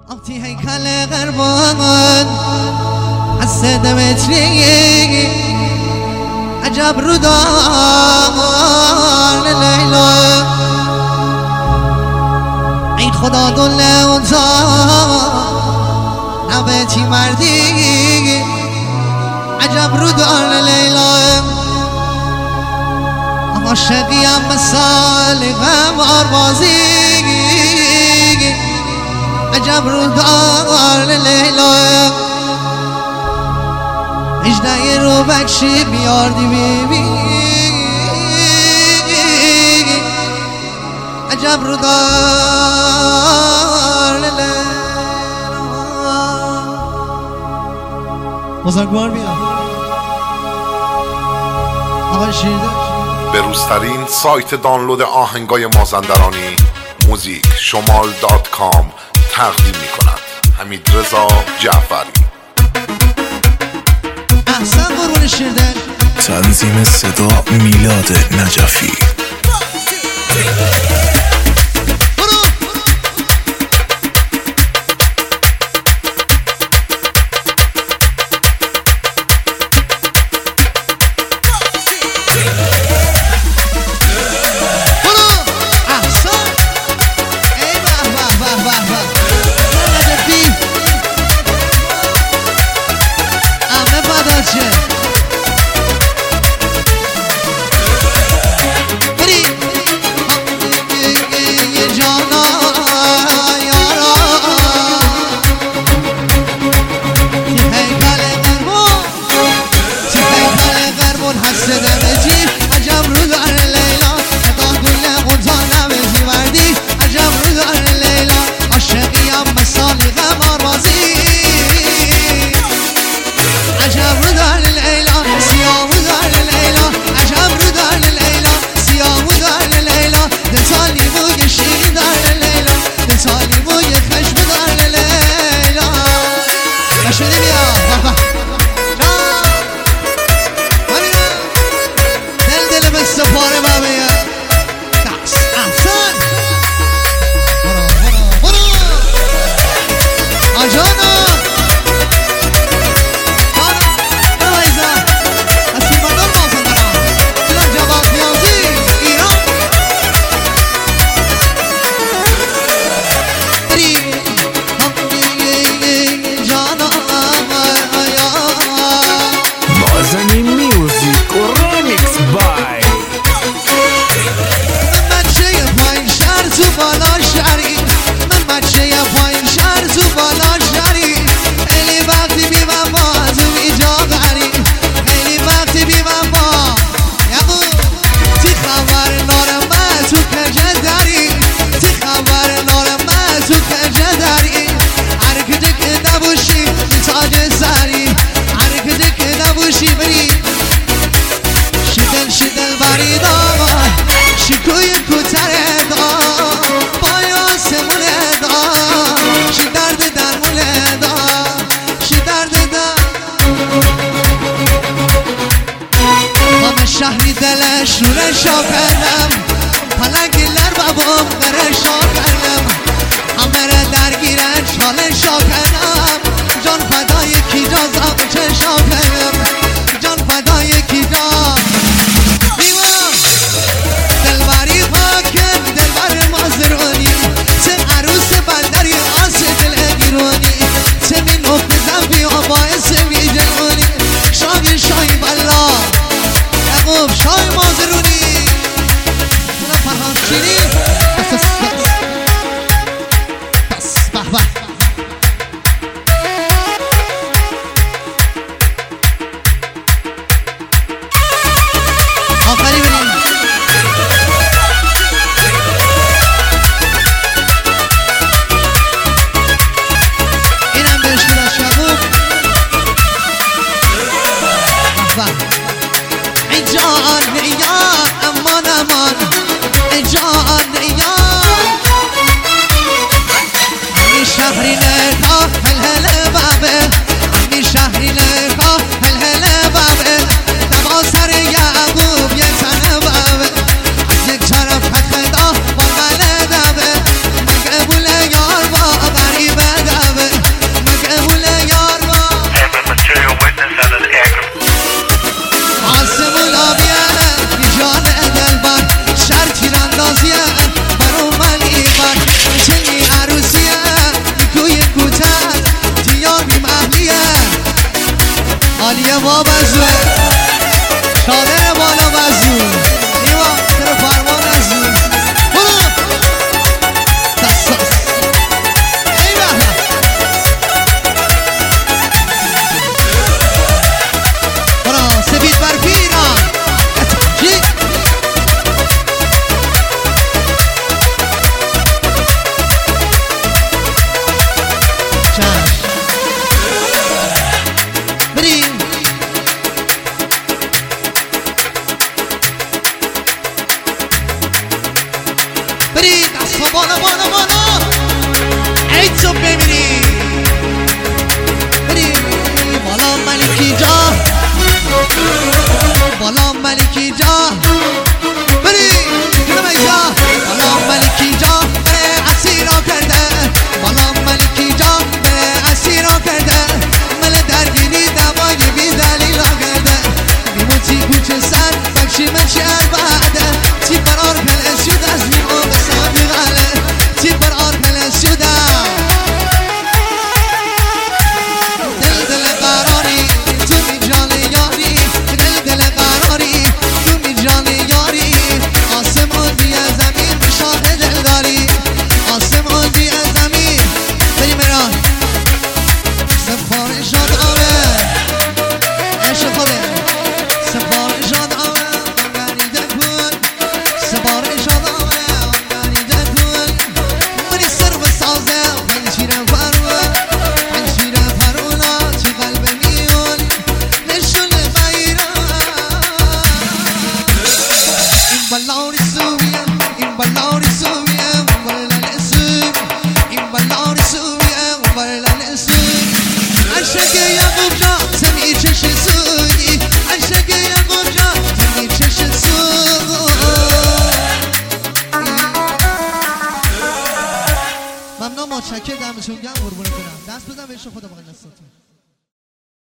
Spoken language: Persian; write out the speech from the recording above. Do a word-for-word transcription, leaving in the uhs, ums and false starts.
آتی هیکل قربان از سه متری عجب رو دار لیلا ای خدا دل اونجا نبتی مردی عجب رو دار لیلا عاشقیم مثال غمار بازی عجب رو دار لیلا اجده رو بکشی بیاردی بیبی عجب رو دار لیلا بزرگوار بیا آقای شیرده به روزترین سایت دانلود آهنگای مازندرانی موزیک شمال دات کام تقدیم می کند حمیدرضا جعفری. احسن قربون شیردن. تنظیم صدا میلاد نجفی. شهری دلش رو شاکرم پلنگیلر بابام بره شاکرم همه را درگیرن چال شاکرم جان فدای کی جازم چه شاکرم جان فدای کی جا بیوام دلبری پاکم دلبر مازرانی چه عروس بندری آس دل گیرونی چه می نفزم بیا باعث می جنونی شاگی شایی بلا شای مازرونی من فرهاد چینی بس بس بس به به آخری بریم اینم بهش میدن شبوب به ای جان یار امان امان ای جان یار همی شهری نکا هل هل بابه همی شهری نکا هل هل بابه دبا سر یعقوب یه تن بابه از یک طرف حق دا با غله دبه من قبول یار با غریبه دبه ملکی جا بری کنم ایجا بالا ملکی جا به اسیرا کرده بالا ملکی جا به اسیرا کرده مل درگیری دوای بی دلیلا کرده میموتی کوچه سر بکشی منشی البعده تی برار پلس شد از نیمو به سابی غله تی برار پلس شده دل دل قراری تو می جان یاری دل دل قراری تو می جان یاری آسمون بی زمین بشاق دل داری آسمون بی زمین بریم ایران سفارش آدامه عشق خوده سفارش آدامه غریده کن سفارش آدامه غریده کن منی سر بسازه پنجیر فرو پنجیر فرونا تو قلب میون نشون غیران این بلاری سویه این بلاری سویه ولن سوی این بلاری سویه ولن سوی عشق یعقوب جا سمی چش سوی عشق یعقوب جا سمی چش سوی ممنون متشکرم دمتون گرم قربونتونم دست بزن به عشق خدا بغل دستتون